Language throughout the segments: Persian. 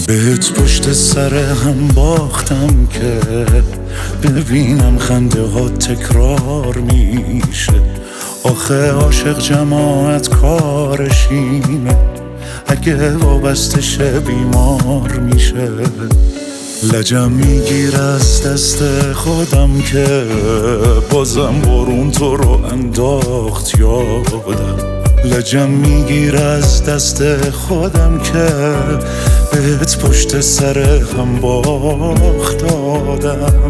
بهت پشت سر هم باختم که ببینم خنده ها تکرار میشه. آخه عاشق جماعت کارش اینه، اگه وابسته شه بیمار میشه. لجم میگیر از دست خودم که بازم بارون تو رو انداخت یادم. لجم میگیر از دست خودم که بهت پشت سر هم باخت دادم.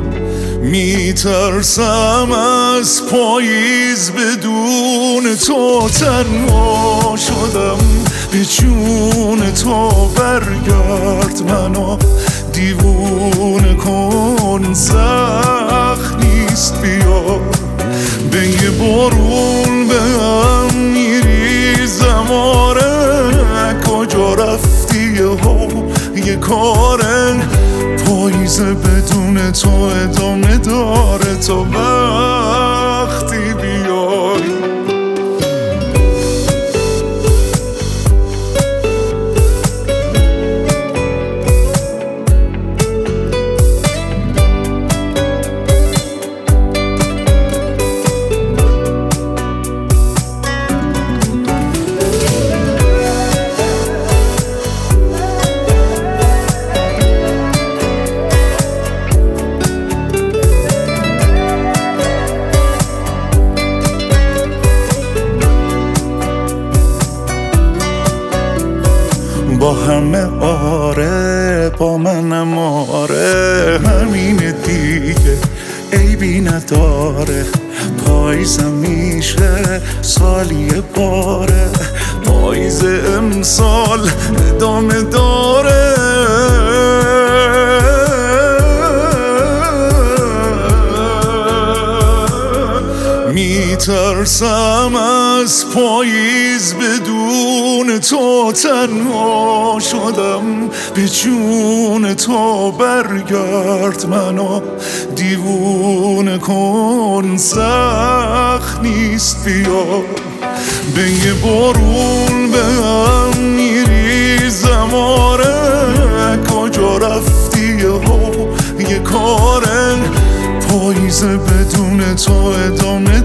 میترسم از پاییز بدون تو تنها شدم. به جون تو برگرد منو دیوونه کن، سخت نیست بیا. به یه بارون به هم میریزم، آره کجا رفتی یه کارن. پاییز بدون تو ادامه داره تا وقتی بیای. با همه آره، با منم آره، همینه دیگه عیبی نداره. پاییزم میشه سالی باره، پاییز امسال ادامه داره. میترسم از پاییز بدون تو تنها شدم. به جون تو برگرد منو دیوونه کن، سخت نیست بیا. به یه بارون به هم میریزم، آره کجا رفتی یه کارن. پاییز بدون تو ادامه